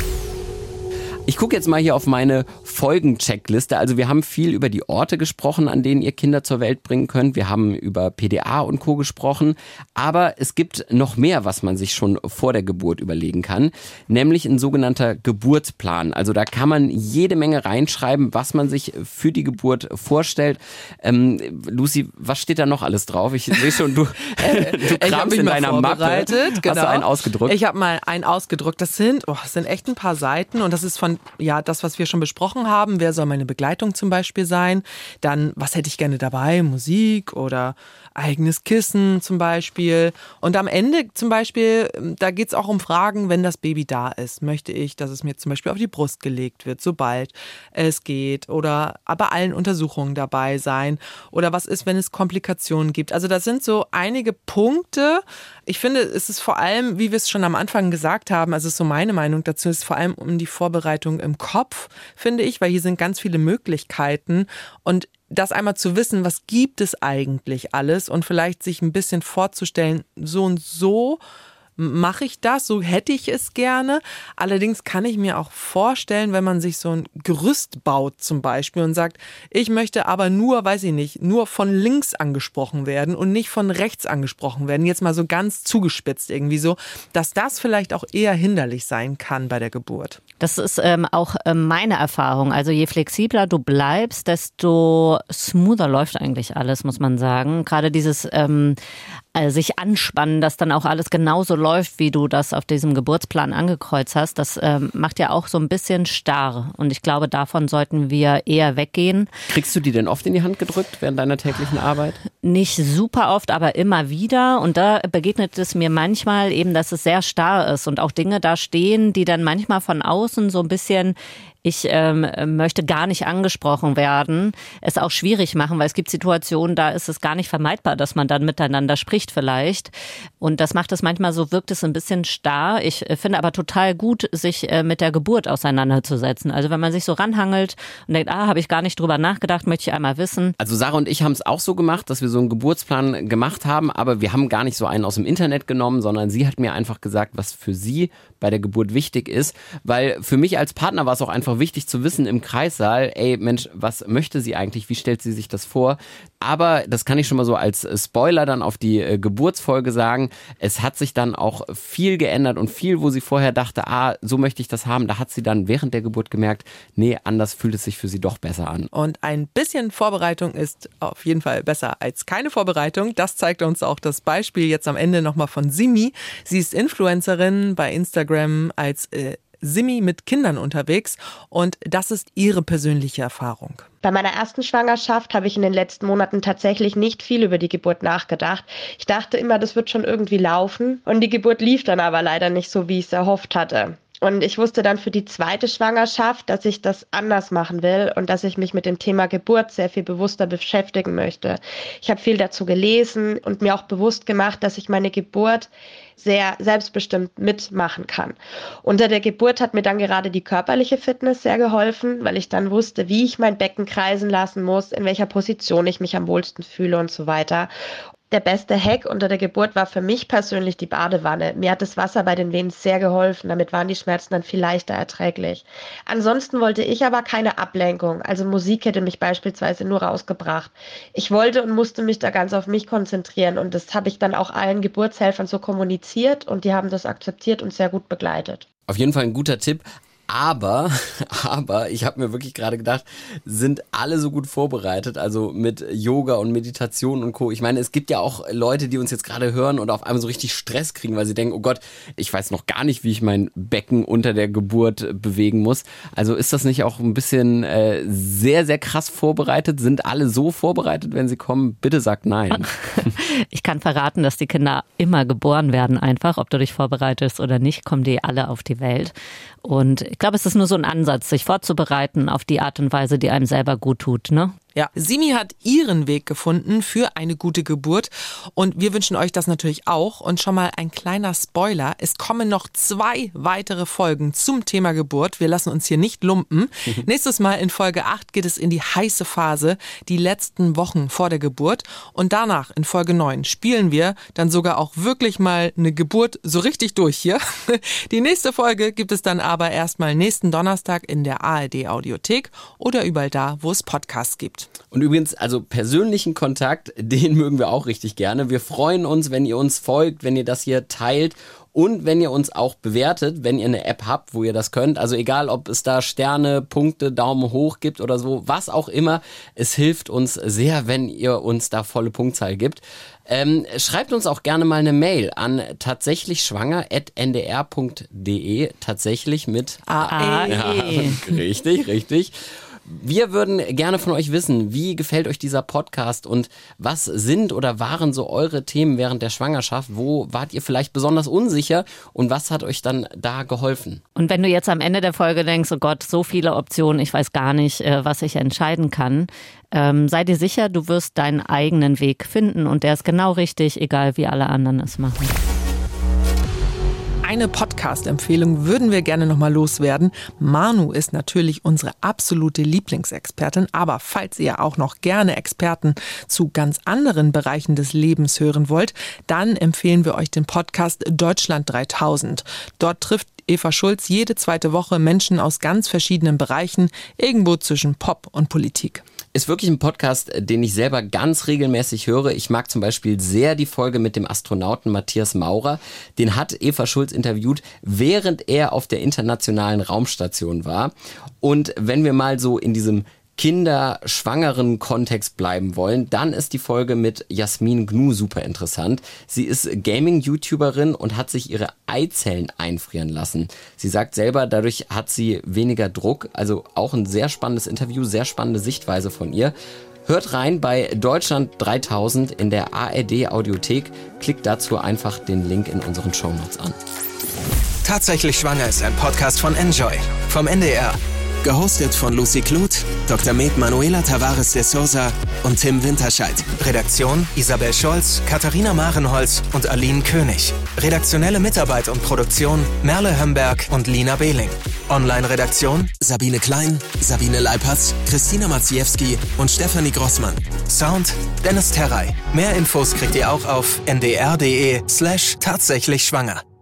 Speaker 2: Ich gucke jetzt mal hier auf meine Folgen-Checkliste. Also wir haben viel über die Orte gesprochen, an denen ihr Kinder zur Welt bringen könnt. Wir haben über PDA und Co. gesprochen. Aber es gibt noch mehr, was man sich schon vor der Geburt überlegen kann. Nämlich ein sogenannter Geburtsplan. Also da kann man jede Menge reinschreiben, was man sich für die Geburt vorstellt. Lucy, was steht da noch alles drauf? Ich sehe schon, du kramst in deiner Mappe.
Speaker 4: Genau.
Speaker 2: Hast du einen ausgedruckt?
Speaker 4: Ich habe mal einen ausgedruckt. Das sind echt ein paar Seiten und das ist von das, was wir schon besprochen haben. Wer soll meine Begleitung zum Beispiel sein? Dann, was hätte ich gerne dabei? Musik oder eigenes Kissen zum Beispiel. Und am Ende zum Beispiel, da geht es auch um Fragen, wenn das Baby da ist. Möchte ich, dass es mir zum Beispiel auf die Brust gelegt wird, sobald es geht? Oder bei allen Untersuchungen dabei sein? Oder was ist, wenn es Komplikationen gibt? Also das sind so einige Punkte. Ich finde, es ist vor allem, wie wir es schon am Anfang gesagt haben, also ist so meine Meinung dazu, ist vor allem um die Vorbereitung im Kopf, finde ich, weil hier sind ganz viele Möglichkeiten und das einmal zu wissen, was gibt es eigentlich alles und vielleicht sich ein bisschen vorzustellen, so und so mache ich das, so hätte ich es gerne. Allerdings kann ich mir auch vorstellen, wenn man sich so ein Gerüst baut zum Beispiel und sagt, ich möchte aber nur, weiß ich nicht, nur von links angesprochen werden und nicht von rechts angesprochen werden, jetzt mal so ganz zugespitzt irgendwie so, dass das vielleicht auch eher hinderlich sein kann bei der Geburt.
Speaker 5: Das ist auch meine Erfahrung. Also je flexibler du bleibst, desto smoother läuft eigentlich alles, muss man sagen. Gerade dieses sich anspannen, dass dann auch alles genauso läuft, wie du das auf diesem Geburtsplan angekreuzt hast, das macht ja auch so ein bisschen starr. Und ich glaube, davon sollten wir eher weggehen.
Speaker 2: Kriegst du die denn oft in die Hand gedrückt während deiner täglichen Arbeit?
Speaker 5: Nicht super oft, aber immer wieder. Und da begegnet es mir manchmal eben, dass es sehr starr ist und auch Dinge da stehen, die dann manchmal von außen so ein bisschen ich möchte gar nicht angesprochen werden, es auch schwierig machen, weil es gibt Situationen, da ist es gar nicht vermeidbar, dass man dann miteinander spricht vielleicht. Und das macht es manchmal so, wirkt es ein bisschen starr. Ich finde aber total gut, sich mit der Geburt auseinanderzusetzen. Also wenn man sich so ranhangelt und denkt, habe ich gar nicht drüber nachgedacht, möchte ich einmal wissen.
Speaker 2: Also Sarah und ich haben es auch so gemacht, dass wir so einen Geburtsplan gemacht haben, aber wir haben gar nicht so einen aus dem Internet genommen, sondern sie hat mir einfach gesagt, was für sie bei der Geburt wichtig ist, weil für mich als Partner war es auch einfach auch wichtig zu wissen im Kreissaal, ey Mensch, was möchte sie eigentlich, wie stellt sie sich das vor? Aber das kann ich schon mal so als Spoiler dann auf die Geburtsfolge sagen, es hat sich dann auch viel geändert und viel, wo sie vorher dachte, so möchte ich das haben, da hat sie dann während der Geburt gemerkt, nee, anders fühlt es sich für sie doch besser an.
Speaker 4: Und ein bisschen Vorbereitung ist auf jeden Fall besser als keine Vorbereitung. Das zeigt uns auch das Beispiel jetzt am Ende nochmal von Simi. Sie ist Influencerin bei Instagram als Simi mit Kindern unterwegs und das ist ihre persönliche Erfahrung.
Speaker 7: Bei meiner ersten Schwangerschaft habe ich in den letzten Monaten tatsächlich nicht viel über die Geburt nachgedacht. Ich dachte immer, das wird schon irgendwie laufen und die Geburt lief dann aber leider nicht so, wie ich es erhofft hatte. Und ich wusste dann für die zweite Schwangerschaft, dass ich das anders machen will und dass ich mich mit dem Thema Geburt sehr viel bewusster beschäftigen möchte. Ich habe viel dazu gelesen und mir auch bewusst gemacht, dass ich meine Geburt sehr selbstbestimmt mitmachen kann. Unter der Geburt hat mir dann gerade die körperliche Fitness sehr geholfen, weil ich dann wusste, wie ich mein Becken kreisen lassen muss, in welcher Position ich mich am wohlsten fühle und so weiter. Der beste Hack unter der Geburt war für mich persönlich die Badewanne. Mir hat das Wasser bei den Wehen sehr geholfen. Damit waren die Schmerzen dann viel leichter erträglich. Ansonsten wollte ich aber keine Ablenkung. Also Musik hätte mich beispielsweise nur rausgebracht. Ich wollte und musste mich da ganz auf mich konzentrieren. Und das habe ich dann auch allen Geburtshelfern so kommuniziert. Und die haben das akzeptiert und sehr gut begleitet.
Speaker 2: Auf jeden Fall ein guter Tipp. Aber ich habe mir wirklich gerade gedacht, sind alle so gut vorbereitet, also mit Yoga und Meditation und Co. Ich meine, es gibt ja auch Leute, die uns jetzt gerade hören und auf einmal so richtig Stress kriegen, weil sie denken, oh Gott, ich weiß noch gar nicht, wie ich mein Becken unter der Geburt bewegen muss. Also ist das nicht auch ein bisschen sehr, sehr krass vorbereitet? Sind alle so vorbereitet, wenn sie kommen? Bitte sagt nein.
Speaker 5: Ich kann verraten, dass die Kinder immer geboren werden einfach. Ob du dich vorbereitest oder nicht, kommen die alle auf die Welt. Und ich glaube, es ist nur so ein Ansatz, sich vorzubereiten auf die Art und Weise, die einem selber gut tut, ne?
Speaker 4: Ja, Simi hat ihren Weg gefunden für eine gute Geburt und wir wünschen euch das natürlich auch. Und schon mal ein kleiner Spoiler, es kommen noch 2 weitere Folgen zum Thema Geburt. Wir lassen uns hier nicht lumpen. Nächstes Mal in Folge 8 geht es in die heiße Phase, die letzten Wochen vor der Geburt. Und danach in Folge 9 spielen wir dann sogar auch wirklich mal eine Geburt so richtig durch hier. Die nächste Folge gibt es dann aber erstmal nächsten Donnerstag in der ARD Audiothek oder überall da, wo es Podcasts gibt.
Speaker 2: Und übrigens, also persönlichen Kontakt, den mögen wir auch richtig gerne. Wir freuen uns, wenn ihr uns folgt, wenn ihr das hier teilt und wenn ihr uns auch bewertet, wenn ihr eine App habt, wo ihr das könnt. Also egal, ob es da Sterne, Punkte, Daumen hoch gibt oder so, was auch immer. Es hilft uns sehr, wenn ihr uns da volle Punktzahl gibt. Schreibt uns auch gerne mal eine Mail an tatsächlichschwanger@ndr.de. Tatsächlich mit
Speaker 5: AE.
Speaker 2: Ja, richtig. Wir würden gerne von euch wissen, wie gefällt euch dieser Podcast und was sind oder waren so eure Themen während der Schwangerschaft? Wo wart ihr vielleicht besonders unsicher und was hat euch dann da geholfen?
Speaker 5: Und wenn du jetzt am Ende der Folge denkst, oh Gott, so viele Optionen, ich weiß gar nicht, was ich entscheiden kann, sei dir sicher, du wirst deinen eigenen Weg finden und der ist genau richtig, egal wie alle anderen es machen.
Speaker 4: Eine Podcast-Empfehlung würden wir gerne nochmal loswerden. Manu ist natürlich unsere absolute Lieblingsexpertin, aber falls ihr auch noch gerne Experten zu ganz anderen Bereichen des Lebens hören wollt, dann empfehlen wir euch den Podcast Deutschland 3000. Dort trifft Eva Schulz jede 2. Woche Menschen aus ganz verschiedenen Bereichen, irgendwo zwischen Pop und Politik.
Speaker 2: Ist wirklich ein Podcast, den ich selber ganz regelmäßig höre. Ich mag zum Beispiel sehr die Folge mit dem Astronauten Matthias Maurer. Den hat Eva Schulz interviewt, während er auf der internationalen Raumstation war. Und wenn wir mal so in diesem kinderschwangeren Kontext bleiben wollen, dann ist die Folge mit Jasmin Gnu super interessant. Sie ist Gaming-YouTuberin und hat sich ihre Eizellen einfrieren lassen. Sie sagt selber, dadurch hat sie weniger Druck. Also auch ein sehr spannendes Interview, sehr spannende Sichtweise von ihr. Hört rein bei Deutschland 3000 in der ARD Audiothek. Klickt dazu einfach den Link in unseren Shownotes an.
Speaker 3: Tatsächlich schwanger ist ein Podcast von Enjoy vom NDR. Gehostet von Lucy Kluth, Dr. Med Manuela Tavares de Sousa und Tim Winterscheid. Redaktion Isabel Scholz, Katharina Marenholz und Aline König. Redaktionelle Mitarbeit und Produktion Merle Hömberg und Lina Behling. Online-Redaktion Sabine Klein, Sabine Leipertz, Christina Maciejewski und Stefanie Grossmann. Sound Dennis Terrey. Mehr Infos kriegt ihr auch auf ndr.de/tatsächlichschwanger.